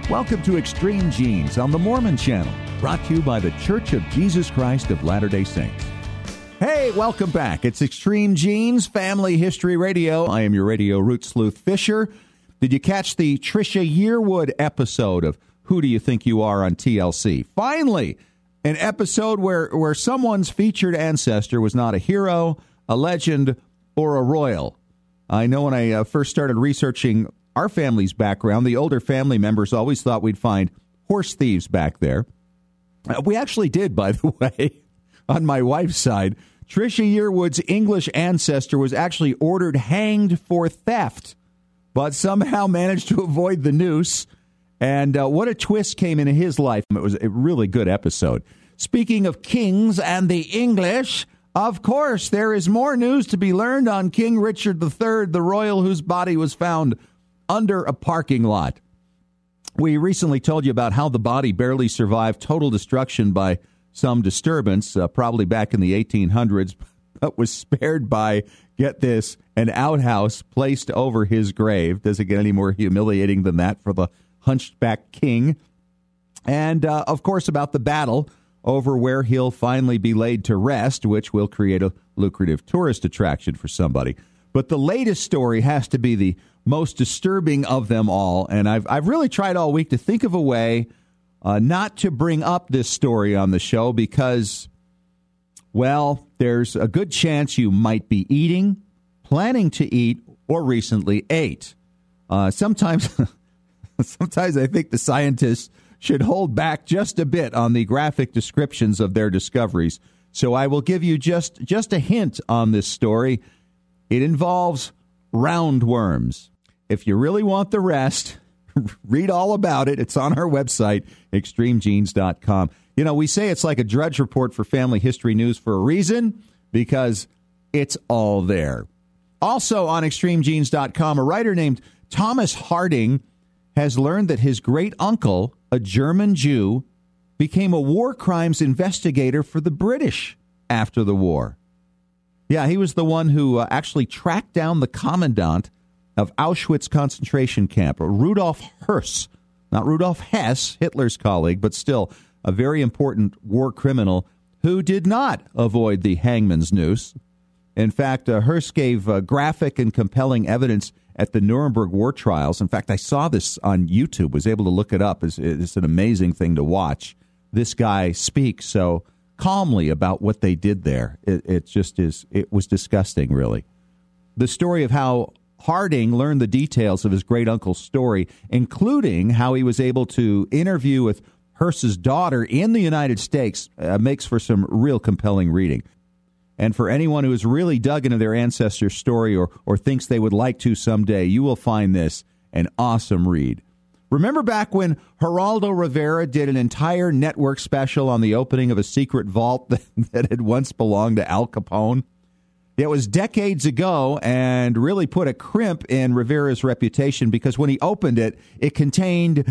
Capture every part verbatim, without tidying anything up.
Welcome to Extreme Genes on the Mormon Channel, brought to you by the Church of Jesus Christ of Latter-day Saints. Hey, welcome back. It's Extreme Genes, Family History Radio. I am your radio root sleuth, Fisher. Did you catch the Trisha Yearwood episode of Who Do You Think You Are on T L C? Finally, an episode where, where someone's featured ancestor was not a hero, a legend, or a royal. I know when I uh, first started researching our family's background, the older family members always thought we'd find horse thieves back there. Uh, we actually did, by the way, on my wife's side. Trisha Yearwood's English ancestor was actually ordered hanged for theft, but somehow managed to avoid the noose. And uh, what a twist came into his life. It was a really good episode. Speaking of kings and the English, of course, there is more news to be learned on King Richard the Third, the royal whose body was found under a parking lot. We recently told you about how the body barely survived total destruction by some disturbance, uh, probably back in the eighteen hundreds, but was spared by, get this, an outhouse placed over his grave. Does it get any more humiliating than that for the hunchback king? And, uh, of course, about the battle over where he'll finally be laid to rest, which will create a lucrative tourist attraction for somebody. But the latest story has to be the most disturbing of them all, and I've I've really tried all week to think of a way uh, not to bring up this story on the show because, well, there's a good chance you might be eating, planning to eat, or recently ate. Uh, sometimes, sometimes I think the scientists should hold back just a bit on the graphic descriptions of their discoveries. So I will give you just just a hint on this story. It involves roundworms. If you really want the rest, read all about it. It's on our website, extreme genes dot com. You know, we say it's like a Drudge Report for family history news for a reason, because it's all there. Also on extreme genes dot com, a writer named Thomas Harding has learned that his great-uncle, a German Jew, became a war crimes investigator for the British after the war. Yeah, he was the one who uh, actually tracked down the commandant of Auschwitz concentration camp, Rudolf Höss. Not Rudolf Hess, Hitler's colleague, but still a very important war criminal who did not avoid the hangman's noose. In fact, uh, Höss gave uh, graphic and compelling evidence at the Nuremberg war trials. In fact, I saw this on YouTube, was able to look it up. It's, it's an amazing thing to watch. This guy speaks so calmly about what they did there. It, it just is, it was disgusting, really. The story of how Harding learned the details of his great-uncle's story, including how he was able to interview with Höss's daughter in the United States, uh, makes for some real compelling reading. And for anyone who has really dug into their ancestor story or, or thinks they would like to someday, you will find this an awesome read. Remember back when Geraldo Rivera did an entire network special on the opening of a secret vault that, that had once belonged to Al Capone? It was decades ago and really put a crimp in Rivera's reputation because when he opened it, it contained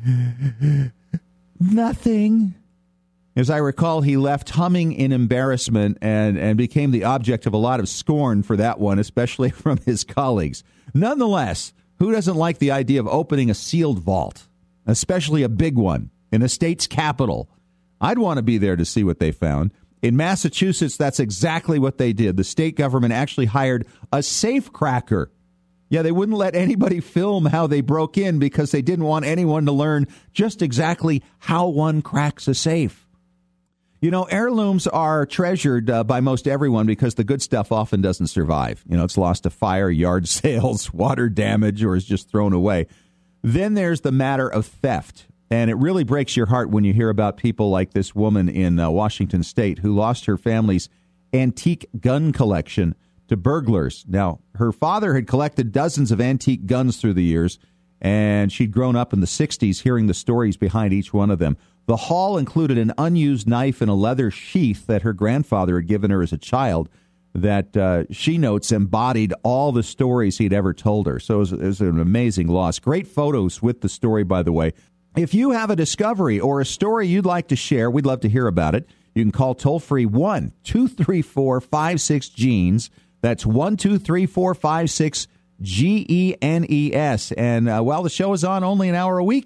nothing. As I recall, he left humming in embarrassment and, and became the object of a lot of scorn for that one, especially from his colleagues. Nonetheless, who doesn't like the idea of opening a sealed vault, especially a big one, in a state's capital? I'd want to be there to see what they found. In Massachusetts, that's exactly what they did. The state government actually hired a safecracker. Yeah, they wouldn't let anybody film how they broke in because they didn't want anyone to learn just exactly how one cracks a safe. You know, heirlooms are treasured uh, by most everyone because the good stuff often doesn't survive. You know, it's lost to fire, yard sales, water damage, or is just thrown away. Then there's the matter of theft. And it really breaks your heart when you hear about people like this woman in uh, Washington State who lost her family's antique gun collection to burglars. Now, her father had collected dozens of antique guns through the years, and she'd grown up in the sixties hearing the stories behind each one of them. The haul included an unused knife in a leather sheath that her grandfather had given her as a child that uh, she notes embodied all the stories he'd ever told her. So it was, it was an amazing loss. Great photos with the story, by the way. If you have a discovery or a story you'd like to share, we'd love to hear about it. You can call toll-free one two three four five six genes. That's one two three four five six G E N E S. And uh, while the show is on only an hour a week,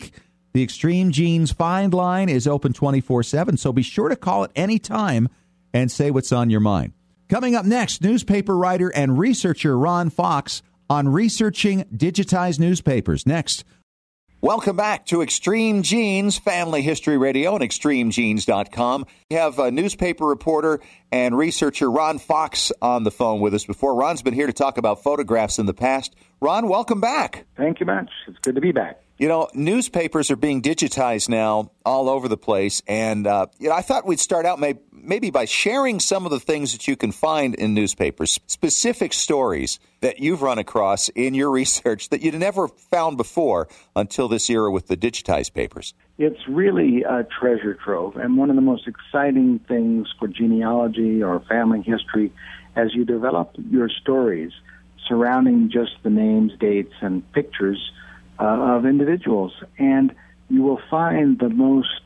The Extreme Genes Find Line is open twenty-four seven, so be sure to call it any time and say what's on your mind. Coming up next, newspaper writer and researcher Ron Fox on researching digitized newspapers. Next. Welcome back to Extreme Genes, Family History Radio and extreme genes dot com. We have a newspaper reporter and researcher Ron Fox on the phone with us before. Ron's been here to talk about photographs in the past. Ron, welcome back. Thank you much. It's good to be back. You know, newspapers are being digitized now all over the place, and uh, you know, I thought we'd start out maybe, maybe by sharing some of the things that you can find in newspapers, specific stories that you've run across in your research that you'd never found before until this era with the digitized papers. It's really a treasure trove, and one of the most exciting things for genealogy or family history as you develop your stories surrounding just the names, dates, and pictures Uh, of individuals, and you will find the most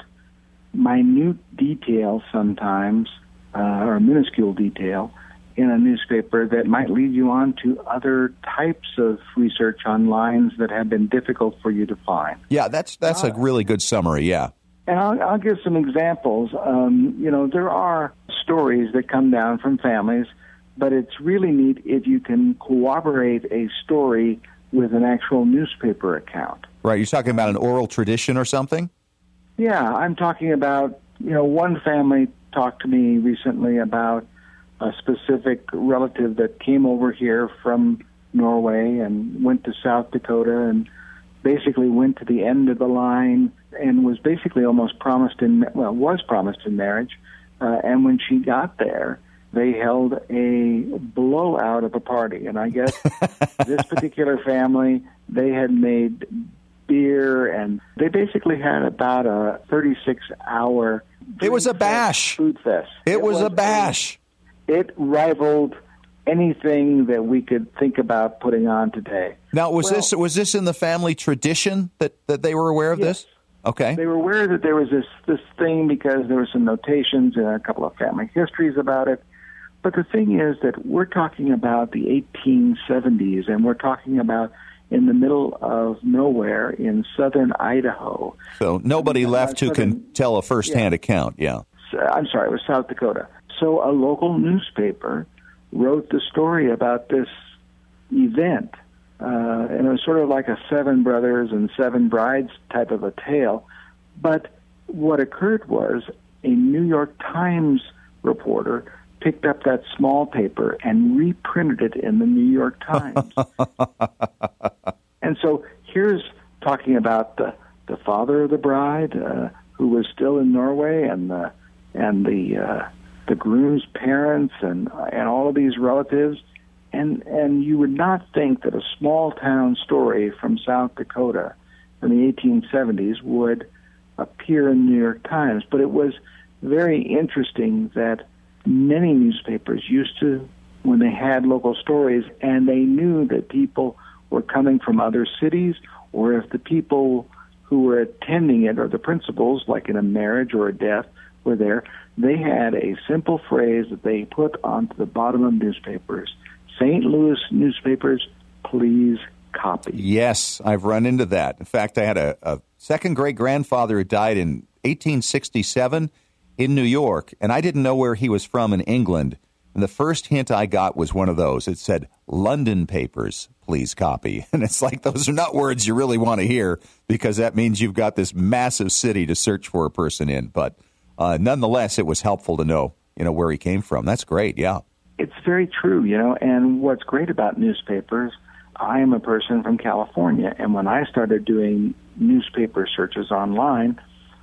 minute detail sometimes, uh, or minuscule detail, in a newspaper that might lead you on to other types of research on lines that have been difficult for you to find. Yeah, that's that's uh, a really good summary, yeah. And I'll, I'll give some examples. Um, you know, there are stories that come down from families, but it's really neat if you can corroborate a story with an actual newspaper account. Right, you're talking about an oral tradition or something? Yeah, I'm talking about, you know, one family talked to me recently about a specific relative that came over here from Norway and went to South Dakota and basically went to the end of the line and was basically almost promised in, well, was promised in marriage. Uh, and when she got there, they held a blowout of a party. And I guess this particular family, they had made beer, and they basically had about a thirty-six hour It was a bash. Food fest. It, it was, was a bash. A, it rivaled anything that we could think about putting on today. Now, was well, this was this in the family tradition that, that they were aware of yes. this? Okay. They were aware that there was this, this thing because there were some notations and a couple of family histories about it. But the thing is that we're talking about the eighteen seventies, and we're talking about in the middle of nowhere in southern Idaho. So nobody uh, left who southern, can tell a firsthand yeah. account, yeah. I'm sorry, it was South Dakota. So a local newspaper wrote the story about this event, uh, and it was sort of like a Seven Brothers and Seven Brides type of a tale. But what occurred was a New York Times reporter picked up that small paper and reprinted it in the New York Times. And so here's talking about the, the father of the bride, uh, who was still in Norway, and the and the uh, the groom's parents, and and all of these relatives, and and you would not think that a small town story from South Dakota in the eighteen seventies would appear in the New York Times, but it was very interesting that many newspapers used to, when they had local stories, and they knew that people were coming from other cities, or if the people who were attending it, or the principals, like in a marriage or a death, were there, they had a simple phrase that they put onto the bottom of newspapers. Saint Louis newspapers, please copy. Yes, I've run into that. In fact, I had a, a second great-grandfather who died in eighteen sixty-seven in New York, and I didn't know where he was from in England. And the first hint I got was one of those. It said, London papers, please copy. And it's like, those are not words you really want to hear, because that means you've got this massive city to search for a person in. But uh, nonetheless, it was helpful to know, you know, where he came from. That's great, yeah. It's very true, you know, and what's great about newspapers, I am a person from California, and when I started doing newspaper searches online,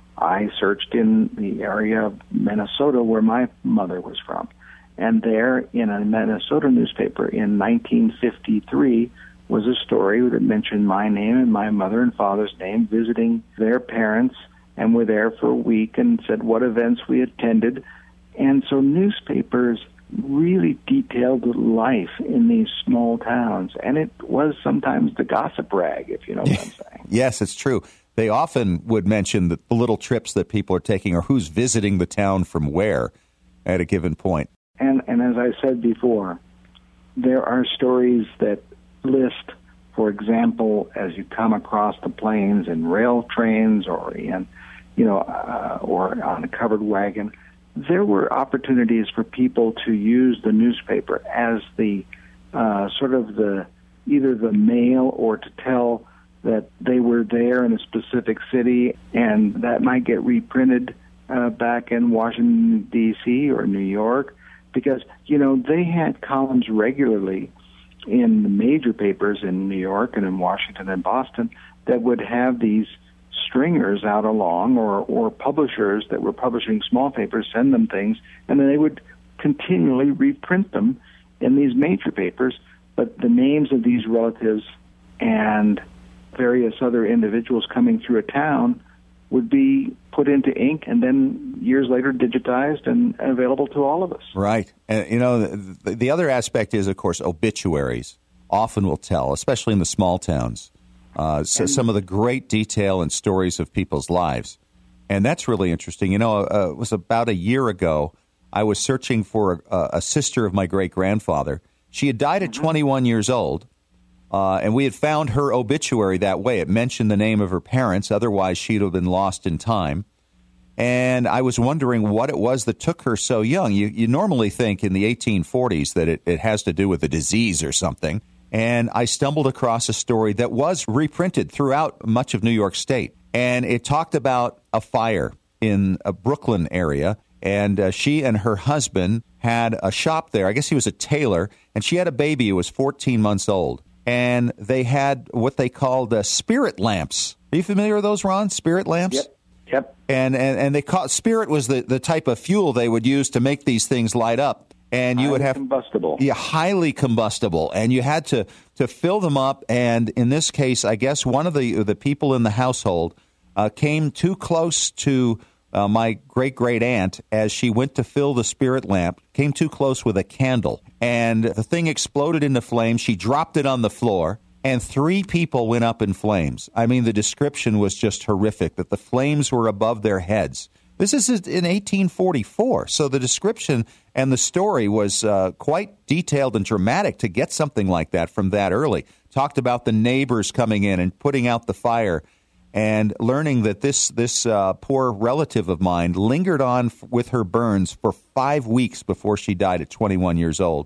I searched in the area of Minnesota where my mother was from. And there, in a Minnesota newspaper in nineteen fifty-three, was a story that mentioned my name and my mother and father's name, visiting their parents, and were there for a week and said what events we attended. And so newspapers really detailed life in these small towns. And it was sometimes the gossip rag, if you know what I'm saying. Yes, it's true. They often would mention the, the little trips that people are taking, or who's visiting the town from where at a given point. And, and as I said before, there are stories that list For example, as you come across the plains in rail trains or in, you know, uh, or on a covered wagon, there were opportunities for people to use the newspaper as the uh, sort of the either the mail or to tell that they were there in a specific city, and that might get reprinted uh, back in Washington, D C or New York, because, you know, they had columns regularly in the major papers in New York and in Washington and Boston that would have these stringers out along, or, or publishers that were publishing small papers send them things, and then they would continually reprint them in these major papers, but the names of these relatives and various other individuals coming through a town would be put into ink and then years later digitized and available to all of us. Right. And, you know, the, the other aspect is, of course, obituaries often will tell, especially in the small towns, uh, so some of the great detail and stories of people's lives. And that's really interesting. You know, uh, it was about a year ago, I was searching for a, a sister of my great-grandfather. She had died at twenty-one years old. Uh, and we had found her obituary that way. It mentioned the name of her parents. Otherwise, she'd have been lost in time. And I was wondering what it was that took her so young. You, you normally think in the eighteen forties that it, it has to do with a disease or something. And I stumbled across a story that was reprinted throughout much of New York State. And it talked about a fire in a Brooklyn area. And uh, she and her husband had a shop there. I guess he was a tailor. And she had a baby who was fourteen months old. And they had what they called uh, spirit lamps. Are you familiar with those, Ron? Spirit lamps? Yep. Yep. And and, and they call spirit was the, the type of fuel they would use to make these things light up. And you highly would have combustible. Yeah, highly combustible. And you had to, to fill them up. And in this case, I guess one of the the people in the household uh, came too close to uh, my great great aunt as she went to fill the spirit lamp. Came too close with a candle, and the thing exploded into flames. She dropped it on the floor, and three people went up in flames. I mean, the description was just horrific, that the flames were above their heads. This is in eighteen forty-four, so the description and the story was uh, quite detailed and dramatic to get something like that from that early. Talked about the neighbors coming in and putting out the fire, and learning that this this uh, poor relative of mine lingered on f- with her burns for five weeks before she died at twenty-one years old.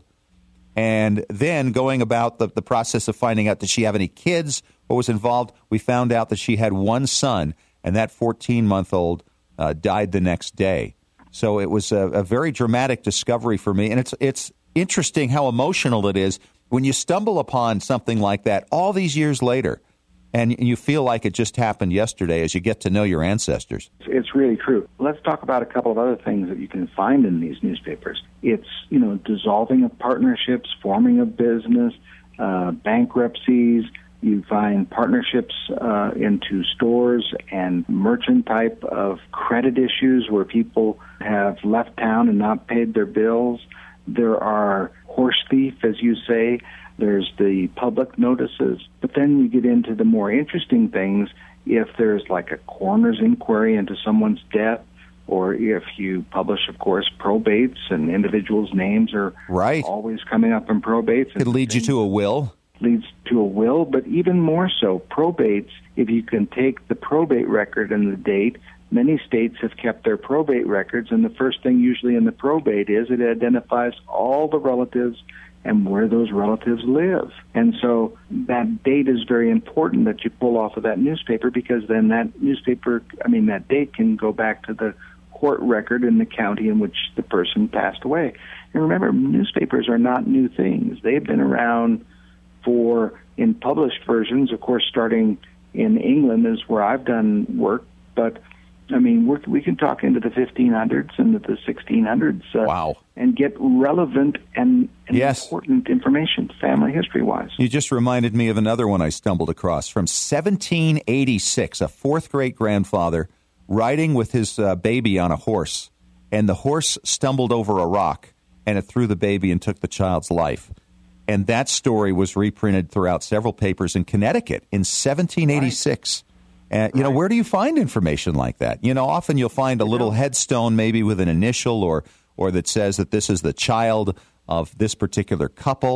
And then going about the, the process of finding out, did she have any kids, what was involved, we found out that she had one son, and that fourteen-month-old uh, died the next day. So it was a, a very dramatic discovery for me, and it's it's interesting how emotional it is when you stumble upon something like that all these years later. And you feel like it just happened yesterday as you get to know your ancestors. It's really true. Let's talk about a couple of other things that you can find in these newspapers. It's, you know, dissolving of partnerships, forming a business, uh, bankruptcies. You find partnerships uh, into stores and merchant type of credit issues where people have left town and not paid their bills. There are horse thief, as you say. There's the public notices. But then you get into the more interesting things if there's like a coroner's inquiry into someone's death, or if you publish, of course, probates and individuals' names are right. always coming up in probates. It leads you to a will. Leads to a will, but even more so, probates, if you can take the probate record and the date, many states have kept their probate records, and the first thing usually in the probate is it identifies all the relatives and where those relatives live. And so that date is very important that you pull off of that newspaper, because then that newspaper, I mean, that date can go back to the court record in the county in which the person passed away. And remember, newspapers are not new things. They've been around for, in published versions, of course, starting in England is where I've done work, but I mean, we're, we can talk into the fifteen hundreds and the sixteen hundreds uh, wow. and get relevant and, and yes. important information, family history-wise. You just reminded me of another one I stumbled across from seventeen eighty-six, a fourth great-grandfather riding with his uh, baby on a horse, and the horse stumbled over a rock, and it threw the baby and took the child's life. And that story was reprinted throughout several papers in Connecticut in seventeen eighty-six. Right. And, you right. know, where do you find information like that? You know, often you'll find a little headstone maybe with an initial or or that says that this is the child of this particular couple.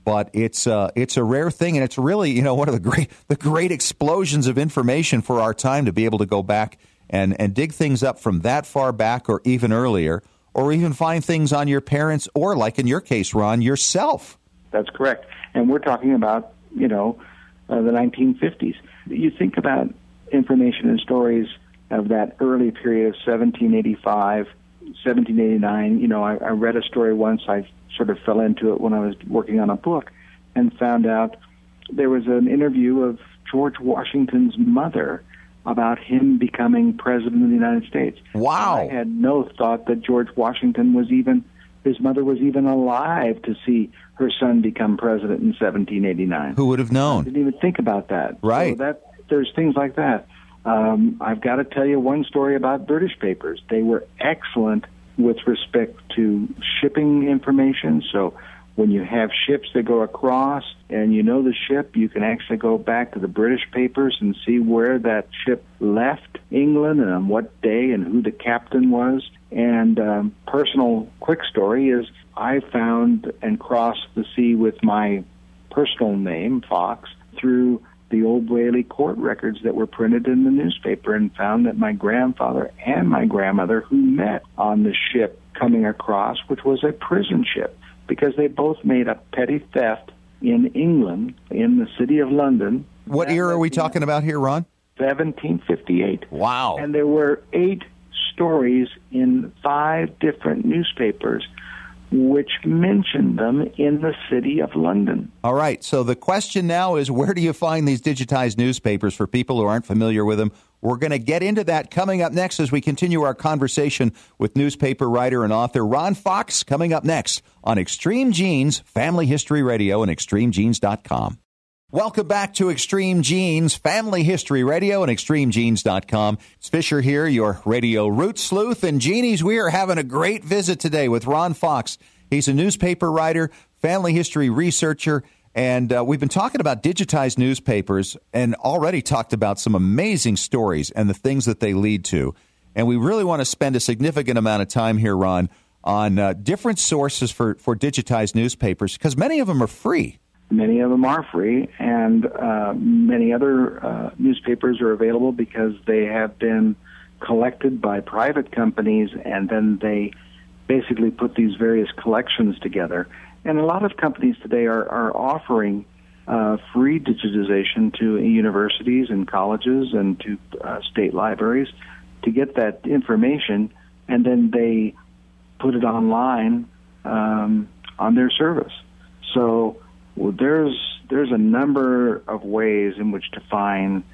but it's uh, it's a rare thing, and it's really, you know, one of the great the great explosions of information for our time to be able to go back and, and dig things up from that far back or even earlier, or even find things on your parents or, like in your case, Ron, yourself. That's correct. And we're talking about, you know, uh, the nineteen fifties. You think about information and stories of that early period of seventeen eighty-five, seventeen eighty-nine. You know, I, I read a story once. I sort of fell into it when I was working on a book and found out there was an interview of George Washington's mother about him becoming president of the United States. Wow. I had no thought that George Washington was even, his mother was even alive to see her son become president in seventeen eighty-nine. Who would have known? I didn't even think about that. Right. So that, there's things like that. Um, I've got to tell you one story about British papers. They were excellent with respect to shipping information. So when you have ships that go across and you know the ship, you can actually go back to the British papers and see where that ship left England and on what day and who the captain was. And um, personal quick story is I found and crossed the sea with my personal name, Fox, through the Old Bailey court records that were printed in the newspaper, and found that my grandfather and my grandmother, who met on the ship coming across, which was a prison ship, because they both made a petty theft in England, in the city of London. What era are we talking about here, Ron? seventeen fifty-eight. Wow. And there were eight stories in five different newspapers which mentioned them in the city of London. All right. So the question now is, where do you find these digitized newspapers for people who aren't familiar with them? We're going to get into that coming up next as we continue our conversation with newspaper writer and author Ron Fox, coming up next on Extreme Genes, Family History Radio, and extreme genes dot com. Welcome back to Extreme Genes, Family History Radio, and extreme genes dot com. It's Fisher here, your radio root sleuth. And Genies, we are having a great visit today with Ron Fox. He's a newspaper writer, family history researcher, and uh, we've been talking about digitized newspapers and already talked about some amazing stories and the things that they lead to. And we really want to spend a significant amount of time here, Ron, on uh, different sources for, for digitized newspapers, because many of them are free. Many of them are free, and uh, many other uh, newspapers are available because they have been collected by private companies, and then they basically put these various collections together. And a lot of companies today are, are offering uh, free digitization to universities and colleges and to uh, state libraries to get that information, and then they put it online um, on their service. So well, there's there's a number of ways in which to find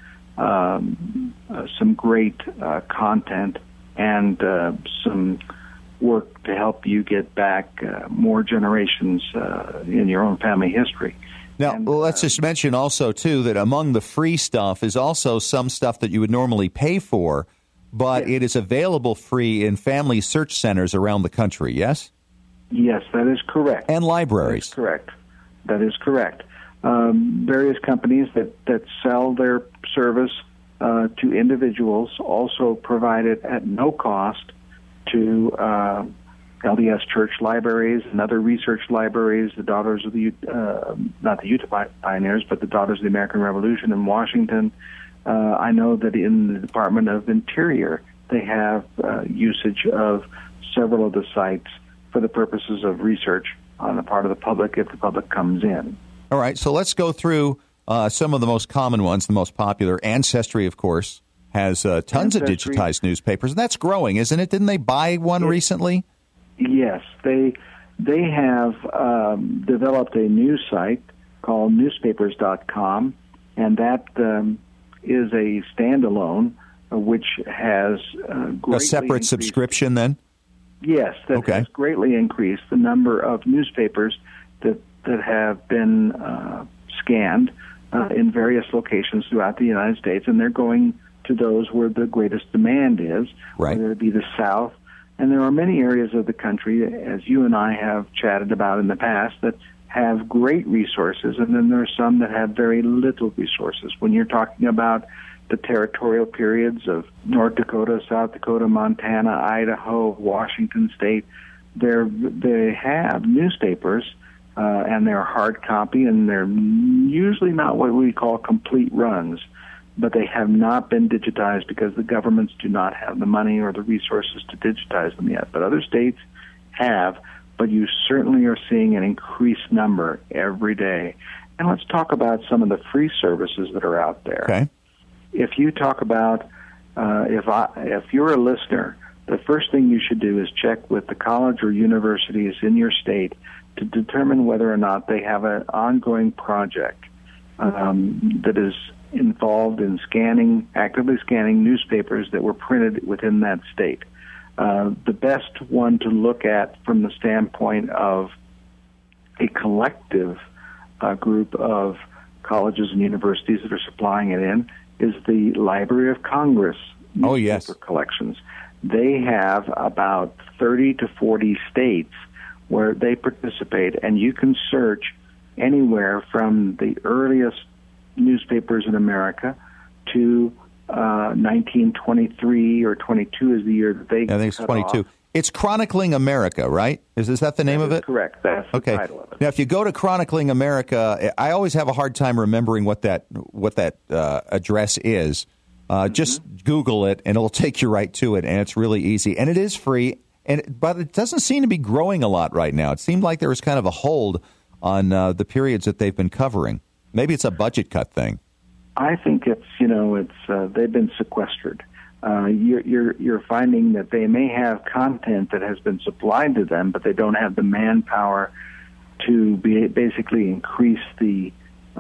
um, uh, some great uh, content and uh, some work to help you get back uh, more generations uh, in your own family history. Now, and, well, let's uh, just mention also, too, that among the free stuff is also some stuff that you would normally pay for, but yes. It is available free in family search centers around the country, yes? Yes, that is correct. And libraries. That is correct. That is correct. Um, various companies that, that sell their service uh, to individuals also provide it at no cost to uh, L D S church libraries and other research libraries, the Daughters of the, uh, not the Utah Pioneers, but the Daughters of the American Revolution in Washington. Uh, I know that in the Department of Interior, they have uh, usage of several of the sites for the purposes of research on the part of the public if the public comes in. All right, so let's go through uh, some of the most common ones, the most popular. Ancestry, of course, has uh, tons Ancestry. of digitized newspapers, and that's growing, isn't it? Didn't they buy one it, recently? Yes, they they have um, developed a news site called newspapers dot com, and that um, is a standalone, uh, which has uh, greatly a separate increased. subscription, then? Yes, that okay. has greatly increased the number of newspapers that that have been uh, scanned uh, in various locations throughout the United States, and they're going to those where the greatest demand is, right. whether it be the South. And there are many areas of the country, as you and I have chatted about in the past, that have great resources, and then there are some that have very little resources. When you're talking about the territorial periods of North Dakota, South Dakota, Montana, Idaho, Washington State, they're, they have newspapers uh, and they're hard copy, and they're usually not what we call complete runs, but they have not been digitized because the governments do not have the money or the resources to digitize them yet. But other states have, but you certainly are seeing an increased number every day. And let's talk about some of the free services that are out there. Okay. If you talk about, uh, if I, if you're a listener, the first thing you should do is check with the college or universities in your state to determine whether or not they have an ongoing project um, that is involved in scanning, actively scanning newspapers that were printed within that state. Uh, the best one to look at from the standpoint of a collective uh, group of colleges and universities that are supplying it in is the Library of Congress newspaper oh, yes. collections. They have about thirty to forty states where they participate, and you can search anywhere from the earliest newspapers in America to uh, nineteen twenty-three or twenty-two is the year that they I think it's cut twenty-two. off. It's Chronicling America, right? Is, is that the name That of is it? Correct. That's okay. the title of it. Now, if you go to Chronicling America, I always have a hard time remembering what that what that uh, address is. Uh, mm-hmm. Just Google it, and it'll take you right to it, and it's really easy. And it is free, and but it doesn't seem to be growing a lot right now. It seemed like there was kind of a hold on uh, the periods that they've been covering. Maybe it's a budget cut thing. I think it's, you know, it's uh, they've been sequestered. Uh, you're, you're you're finding that they may have content that has been supplied to them, but they don't have the manpower to be basically increase the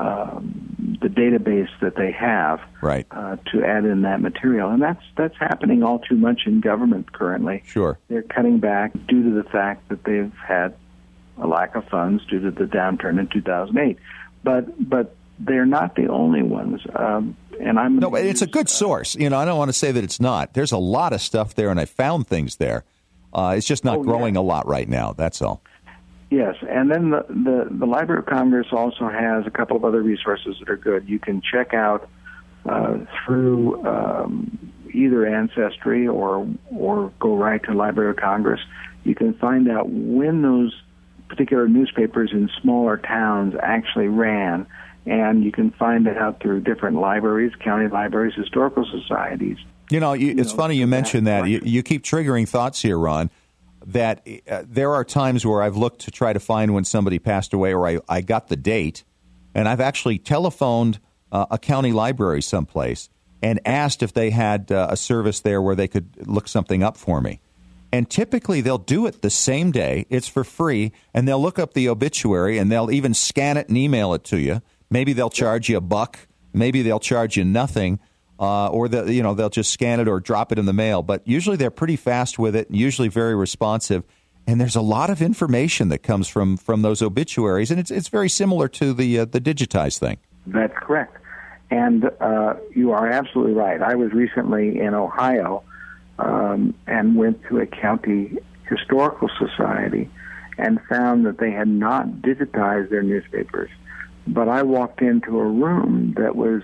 um, the database that they have, right? Uh, to add in that material, and that's that's happening all too much in government currently. Sure, they're cutting back due to the fact that they've had a lack of funds due to the downturn in two thousand eight. But but they're not the only ones. Um, and I'm no, it's use, a good source. You know, I don't want to say that it's not. There's a lot of stuff there, and I found things there. Uh, it's just not oh, growing yeah. a lot right now. That's all. Yes, and then the, the, the Library of Congress also has a couple of other resources that are good. You can check out uh, through um, either Ancestry or or go right to Library of Congress. You can find out when those particular newspapers in smaller towns actually ran, and you can find it out through different libraries, county libraries, historical societies. You know, you, you it's know, funny you mention that. that. You, you keep triggering thoughts here, Ron, that uh, there are times where I've looked to try to find when somebody passed away or I, I got the date, and I've actually telephoned uh, a county library someplace and asked if they had uh, a service there where they could look something up for me. And typically they'll do it the same day. It's for free, and they'll look up the obituary, and they'll even scan it and email it to you. Maybe they'll charge you a buck. Maybe they'll charge you nothing. Uh, or the, you know they'll just scan it or drop it in the mail. But usually they're pretty fast with it, and usually very responsive. And there's a lot of information that comes from, from those obituaries, and it's it's very similar to the uh, the digitized thing. That's correct, and uh, you are absolutely right. I was recently in Ohio um, and went to a county historical society and found that they had not digitized their newspapers. But I walked into a room that was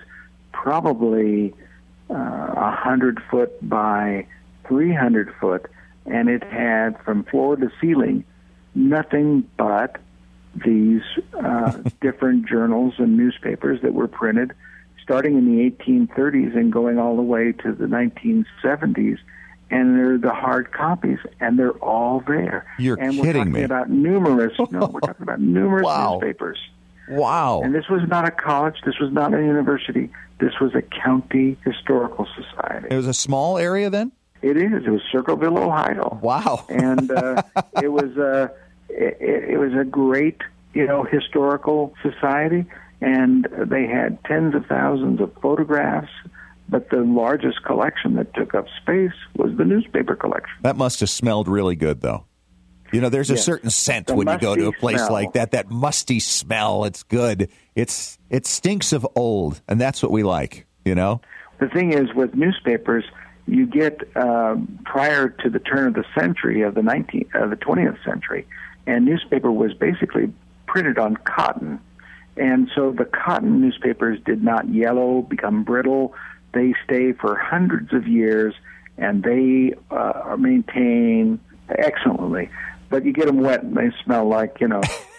probably uh, one hundred foot by three hundred foot, and it had from floor to ceiling nothing but these uh, different journals and newspapers that were printed starting in the eighteen thirties and going all the way to the nineteen seventies, and they're the hard copies, and they're all there. You're and kidding we're talking me. about numerous, no, we're talking about numerous Wow. newspapers. Wow. And this was not a college, this was not a university, this was a county historical society. It was a small area then? It is. It was Circleville, Ohio. Wow. And uh, it was a it, it was a great, you know, historical society, and they had tens of thousands of photographs, but the largest collection that took up space was the newspaper collection. That must have smelled really good, though. You know, there's a Yes. certain scent The when you go to a musty place smell. like that, that musty smell. It's good. It's It stinks of old, and that's what we like, you know? The thing is, with newspapers, you get uh, prior to the turn of the century of the nineteenth, uh, the twentieth century, and newspaper was basically printed on cotton, and so the cotton newspapers did not yellow, become brittle. They stay for hundreds of years, and they uh, maintain excellently. but you get them wet and they smell like, you know,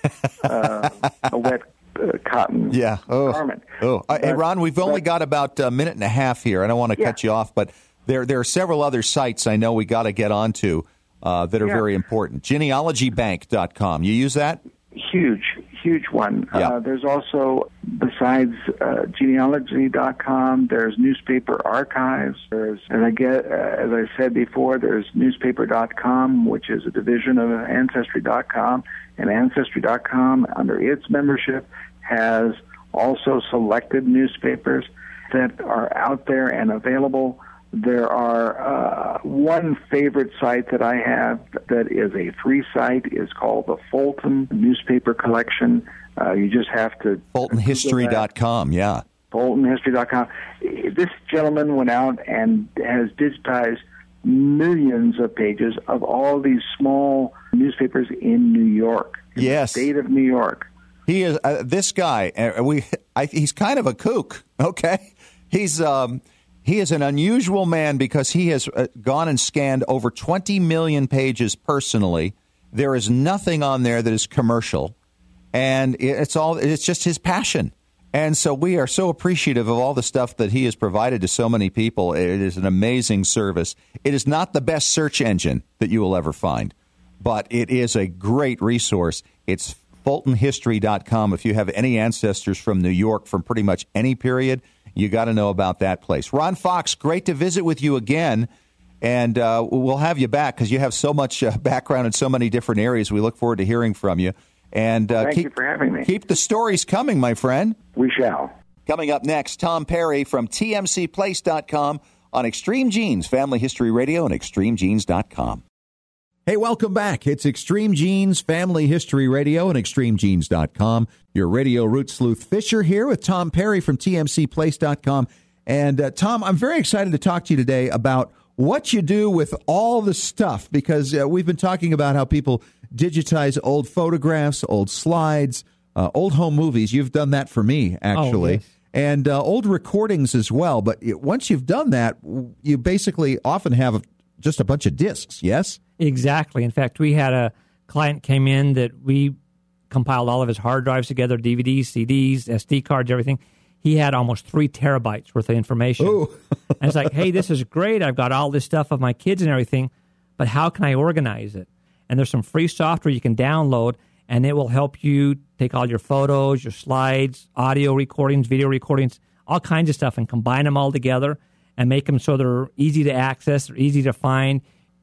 uh, a wet uh, cotton yeah. oh. garment. Oh. Uh, hey, Ron, we've only but, got about a minute and a half here. I don't want to yeah. cut you off, but there there are several other sites I know we got to get onto uh, that are yeah. very important. genealogy bank dot com. You use that? Huge, huge one. Yeah. Uh, there's also, besides uh, genealogy dot com, there's newspaper archives. There's, as I get, uh, as I said before, there's newspaper dot com, which is a division of ancestry dot com, and ancestry dot com, under its membership, has also selected newspapers that are out there and available. There are uh, one favorite site that I have that is a free site is called the Fulton Newspaper Collection. Uh, you just have to Fulton History dot com, yeah. Fulton History dot com. This gentleman went out and has digitized millions of pages of all these small newspapers in New York, in yes. the state of New York. He is uh, this guy. Uh, we I, he's kind of a kook. Okay, he's um, he is an unusual man because he has uh, gone and scanned over twenty million pages personally. There is nothing on there that is commercial, and it's all it's just his passion. And so we are so appreciative of all the stuff that he has provided to so many people. It is an amazing service. It is not the best search engine that you will ever find, but it is a great resource. It's Fulton History dot com. If you have any ancestors from New York from pretty much any period, you got to know about that place. Ron Fox, great to visit with you again, and uh, we'll have you back because you have so much uh, background in so many different areas. We look forward to hearing from you. And uh, Thank keep, you for having me. Keep the stories coming, my friend. We shall. Coming up next, Tom Perry from T M C place dot com on Extreme Genes, Family History Radio, and extreme genes dot com. Hey, welcome back. It's Extreme Genes, Family History Radio, and extreme genes dot com. Your radio root sleuth Fisher here with Tom Perry from T M C place dot com. And, uh, Tom, I'm very excited to talk to you today about what you do with all the stuff, because uh, we've been talking about how people digitize old photographs, old slides, uh, old home movies. You've done that for me, actually. Oh, yes. And uh, old recordings as well. But it, once you've done that, you basically often have just a bunch of discs, yes? Exactly. In fact, we had a client came in that we compiled all of his hard drives together, D V Ds, C Ds, S D cards, everything. He had almost three terabytes worth of information. Ooh. And it's like, hey, this is great. I've got all this stuff of my kids and everything, but how can I organize it? And there's some free software you can download, and it will help you take all your photos, your slides, audio recordings, video recordings, all kinds of stuff, and combine them all together and make them so they're easy to access, they're easy to find.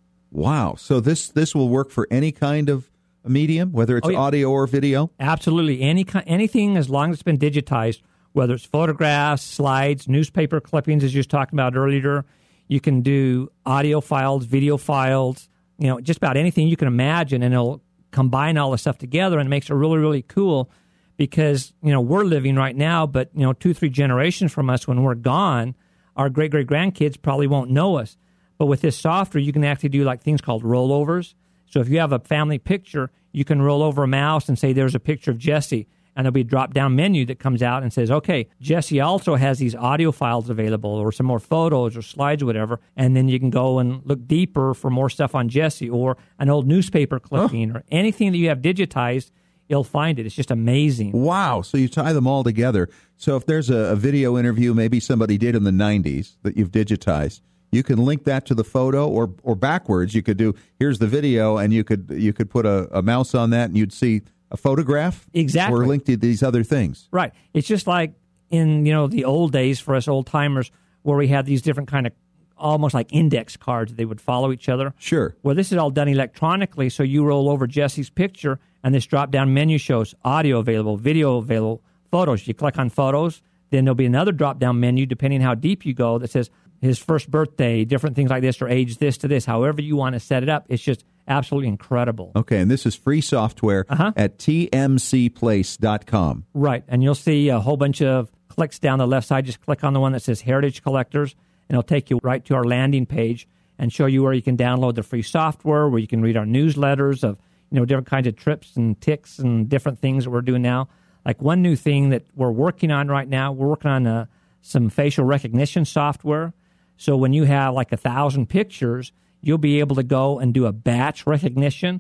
Wow. So this this will work for any kind of medium, whether it's oh, yeah. audio or video? Absolutely. Any Anything as long as it's been digitized, whether it's photographs, slides, newspaper clippings, as you were talking about earlier. You can do audio files, video files, you know, just about anything you can imagine, and it'll combine all the stuff together, and it makes it really, really cool because, you know, we're living right now, but, you know, two, three generations from us when we're gone, our great-great-grandkids probably won't know us. But with this software, you can actually do like things called rollovers. So if you have a family picture, you can roll over a mouse and say there's a picture of Jesse, and there'll be a drop-down menu that comes out and says, okay, Jesse also has these audio files available or some more photos or slides or whatever, and then you can go and look deeper for more stuff on Jesse or an old newspaper clipping oh. or anything that you have digitized, you'll find it. It's just amazing. Wow. So you tie them all together. So if there's a, a video interview maybe somebody did in the nineties that you've digitized, you can link that to the photo, or or backwards. You could do, here's the video, and you could you could put a, a mouse on that, and you'd see a photograph. Exactly. Or linked to these other things. Right. It's just like in, you know, the old days for us old timers where we had these different kind of almost like index cards. They would follow each other. Sure. Well, this is all done electronically, so you roll over Jesse's picture, and this drop-down menu shows audio available, video available, photos. You click on photos, then there'll be another drop-down menu, depending on how deep you go, that says his first birthday, different things like this, or age this to this, however you want to set it up. It's just absolutely incredible. Okay, and this is free software uh-huh. at T M C place dot com. Right, and you'll see a whole bunch of clicks down the left side. Just click on the one that says Heritage Collectors, and it'll take you right to our landing page and show you where you can download the free software, where you can read our newsletters of, you know, different kinds of trips and ticks and different things that we're doing now. Like one new thing that we're working on right now, we're working on uh, some facial recognition software. So when you have like a thousand pictures, you'll be able to go and do a batch recognition,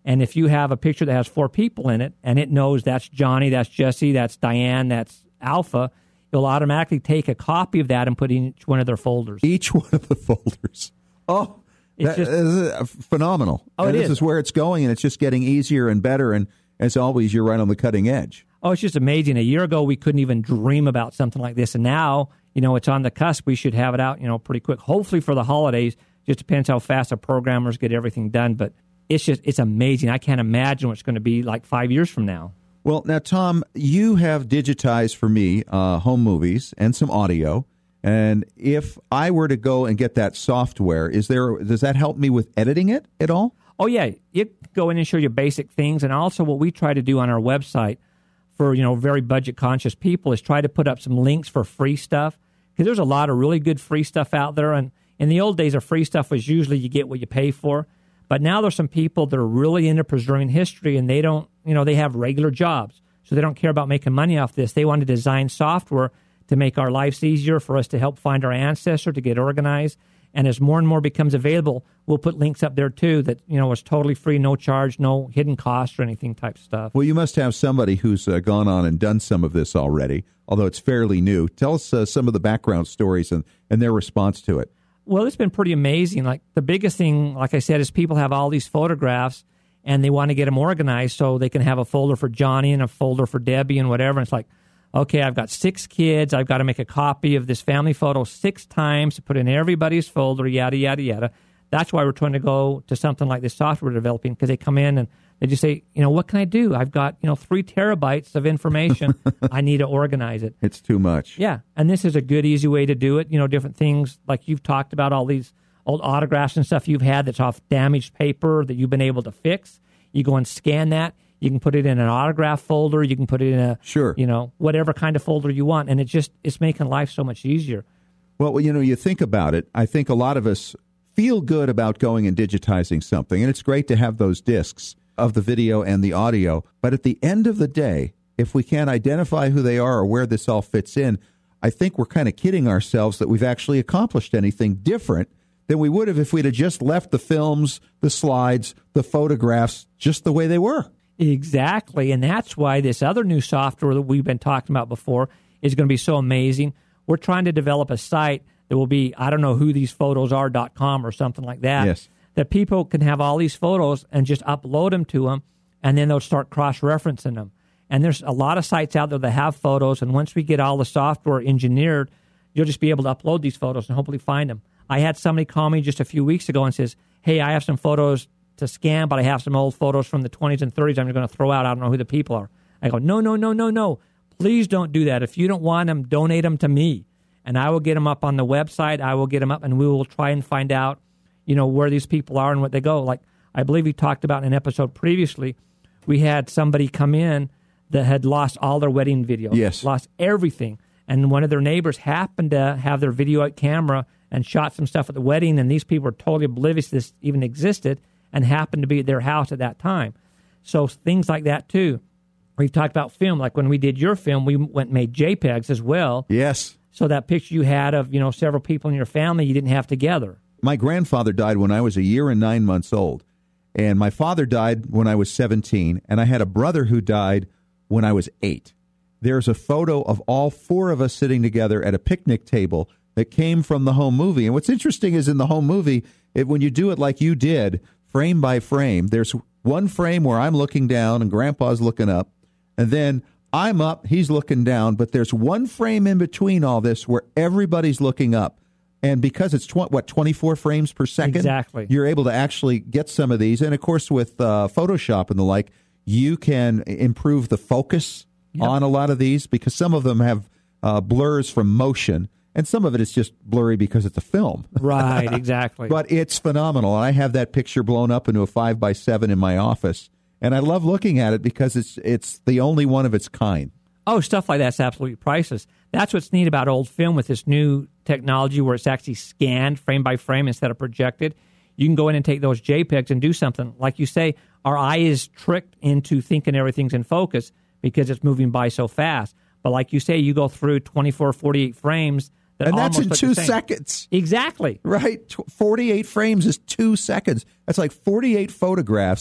And if you have a picture that has four people in it, and it knows that's Johnny, that's Jesse, that's Diane, that's Alpha, it'll automatically take a copy of that and put in each one of their folders. Each one of the folders. Oh, it's that just, is phenomenal. Oh, and it this is. is where it's going, and it's just getting easier and better. And as always, you're right on the cutting edge. Oh, it's just amazing. A year ago, we couldn't even dream about something like this. And now, you know, it's on the cusp. We should have it out, you know, pretty quick. Hopefully for the holidays. Just depends how fast the programmers get everything done. But it's just, it's amazing. I can't imagine what it's going to be like five years from now. Well, now, Tom, you have digitized for me uh, home movies and some audio. And if I were to go and get that software, is there does that help me with editing it at all? Oh, yeah. It go in and show you basic things. And also what we try to do on our website for, you know, very budget-conscious people is try to put up some links for free stuff. Because there's a lot of really good free stuff out there. And in the old days, the free stuff was usually you get what you pay for. But now there's some people that are really into preserving history, and they don't, you know, they have regular jobs. So they don't care about making money off this. They want to design software to make our lives easier, for us to help find our ancestor, to get organized. And as more and more becomes available, we'll put links up there, too, that, you know, is totally free, no charge, no hidden cost or anything type stuff. Well, you must have somebody who's uh, gone on and done some of this already, although it's fairly new. Tell us uh, some of the background stories and, and their response to it. Well, it's been pretty amazing. Like, the biggest thing, like I said, is people have all these photographs, and they want to get them organized so they can have a folder for Johnny and a folder for Debbie and whatever. And it's like, okay, I've got six kids. I've got to make a copy of this family photo six times to put in everybody's folder, yada, yada, yada. That's why we're trying to go to something like this software developing, because they come in and they just say, you know, what can I do? I've got, you know, three terabytes of information. I need to organize it. It's too much. Yeah, and this is a good, easy way to do it. You know, different things like you've talked about, all these old autographs and stuff you've had that's off damaged paper that you've been able to fix. You go and scan that. You can put it in an autograph folder. You can put it in a, sure, you know, whatever kind of folder you want. And it just, it's making life so much easier. Well, you know, you think about it. I think a lot of us feel good about going and digitizing something. And it's great to have those discs of the video and the audio. But at the end of the day, if we can't identify who they are or where this all fits in, I think we're kind of kidding ourselves that we've actually accomplished anything different than we would have if we'd have just left the films, the slides, the photographs just the way they were. Exactly, and that's why this other new software that we've been talking about before is going to be so amazing. We're trying to develop a site that will be, I don't know who these photos are dot com or something like that, yes, that people can have all these photos and just upload them to them, and then they'll start cross-referencing them. And there's a lot of sites out there that have photos, and once we get all the software engineered, you'll just be able to upload these photos and hopefully find them. I had somebody call me just a few weeks ago and says, hey, I have some photos to scan, but I have some old photos from the twenties and thirties I'm going to throw out. I don't know who the people are. I go, no, no, no, no, no. Please don't do that. If you don't want them, donate them to me, and I will get them up on the website. I will get them up, and we will try and find out, you know, where these people are and what they go. Like I believe we talked about in an episode previously, we had somebody come in that had lost all their wedding videos, yes, lost everything, and one of their neighbors happened to have their video camera and shot some stuff at the wedding, and these people were totally oblivious this even existed and happened to be at their house at that time. So things like that, too. We've talked about film. Like when we did your film, we went and made JPEGs as well. Yes. So that picture you had of, you know, several people in your family you didn't have together. My grandfather died when I was a year and nine months old. And my father died when I was seventeen. And I had a brother who died when I was eight. There's a photo of all four of us sitting together at a picnic table that came from the home movie. And what's interesting is in the home movie, it, when you do it like you did, frame by frame, there's one frame where I'm looking down and Grandpa's looking up, and then I'm up, he's looking down, but there's one frame in between all this where everybody's looking up. And because it's, tw- what, twenty-four frames per second? Exactly. You're able to actually get some of these. And, of course, with uh, Photoshop and the like, you can improve the focus yep. on a lot of these because some of them have uh, blurs from motion. And some of it is just blurry because it's a film. Right, exactly. But it's phenomenal. I have that picture blown up into a five by seven in my office. And I love looking at it because it's it's the only one of its kind. Oh, stuff like that's absolutely priceless. That's what's neat about old film with this new technology where it's actually scanned frame by frame instead of projected. You can go in and take those JPEGs and do something. Like you say, our eye is tricked into thinking everything's in focus because it's moving by so fast. But like you say, you go through twenty-four, forty-eight frames. That and that's in two the seconds. Exactly. Right? forty-eight frames is two seconds. That's like forty-eight photographs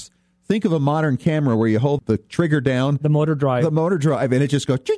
think of a modern camera where you hold the trigger down. The motor drive. The motor drive, and it just goes,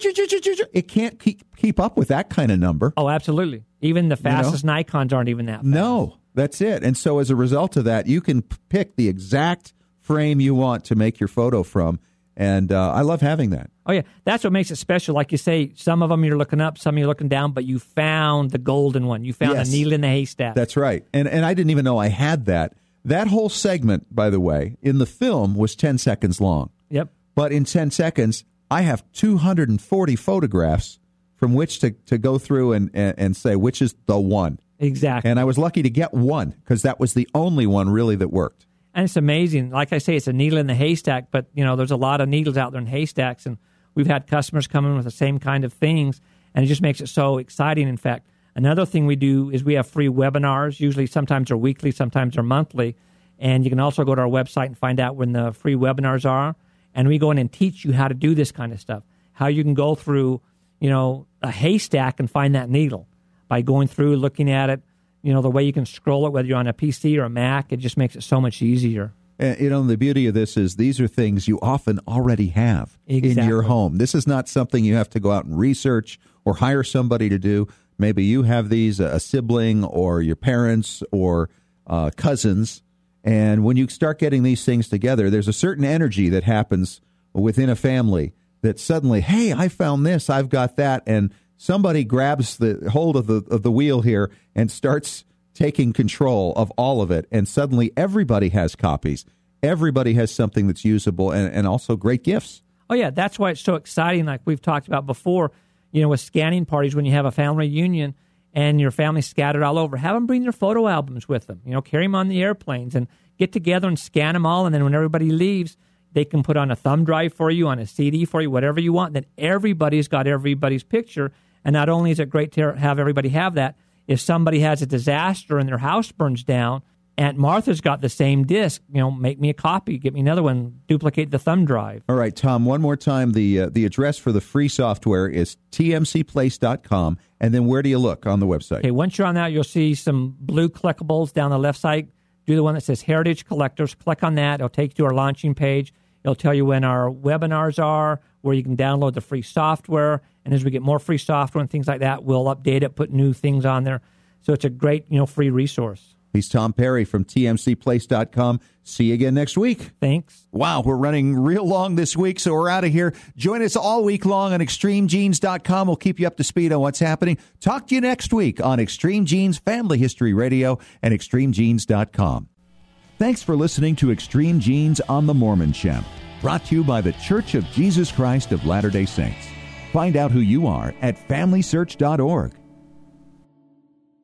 it can't keep, keep up with that kind of number. Oh, absolutely. Even the fastest you know? Nikons aren't even that fast. No, that's it. And so as a result of that, you can p- pick the exact frame you want to make your photo from. And uh, I love having that. Oh, yeah. That's what makes it special. Like you say, some of them you're looking up, some you're looking down, but you found the golden one. You found yes. a needle in the haystack. That's right. And and I didn't even know I had that. That whole segment, by the way, in the film was ten seconds long. Yep. But in ten seconds, I have two hundred forty photographs from which to, to go through and, and, and say which is the one. Exactly. And I was lucky to get one because that was the only one really that worked. And it's amazing. Like I say, it's a needle in the haystack, but, you know, there's a lot of needles out there in haystacks, and we've had customers come in with the same kind of things, and it just makes it so exciting. In fact, another thing we do is we have free webinars. Usually sometimes they're weekly, sometimes they're monthly, and you can also go to our website and find out when the free webinars are, and we go in and teach you how to do this kind of stuff, how you can go through, you know, a haystack and find that needle by going through, looking at it. You know, the way you can scroll it, whether you're on a P C or a Mac, it just makes it so much easier. And, you know, the beauty of this is these are things you often already have exactly. in your home. This is not something you have to go out and research or hire somebody to do. Maybe you have these, a sibling or your parents or uh, cousins. And when you start getting these things together, there's a certain energy that happens within a family that suddenly, hey, I found this, I've got that, and somebody grabs the hold of the of the wheel here and starts taking control of all of it, and suddenly everybody has copies. Everybody has something that's usable and, and also great gifts. Oh, yeah, that's why it's so exciting, like we've talked about before, you know, with scanning parties, when you have a family reunion and your family's scattered all over, have them bring their photo albums with them, you know, carry them on the airplanes and get together and scan them all, and then when everybody leaves, they can put on a thumb drive for you, on a C D for you, whatever you want, and then everybody's got everybody's picture. And not only is it great to have everybody have that, if somebody has a disaster and their house burns down, Aunt Martha's got the same disc. You know, make me a copy, get me another one, duplicate the thumb drive. All right, Tom, one more time. The uh, the address for the free software is T M C place dot com. And then where do you look on the website? Okay, once you're on that, you'll see some blue clickables down the left side. Do the one that says Heritage Collectors. Click on that. It'll take you to our launching page. It'll tell you when our webinars are, where you can download the free software. And as we get more free software and things like that, we'll update it, put new things on there. So it's a great, you know, free resource. He's Tom Perry from T M C place dot com. See you again next week. Thanks. Wow, we're running real long this week, so we're out of here. Join us all week long on extreme genes dot com. We'll keep you up to speed on what's happening. Talk to you next week on Extreme Genes Family History Radio and extreme genes dot com. Thanks for listening to Extreme Genes on the Mormon Channel, brought to you by the Church of Jesus Christ of Latter-day Saints. Find out who you are at family search dot org.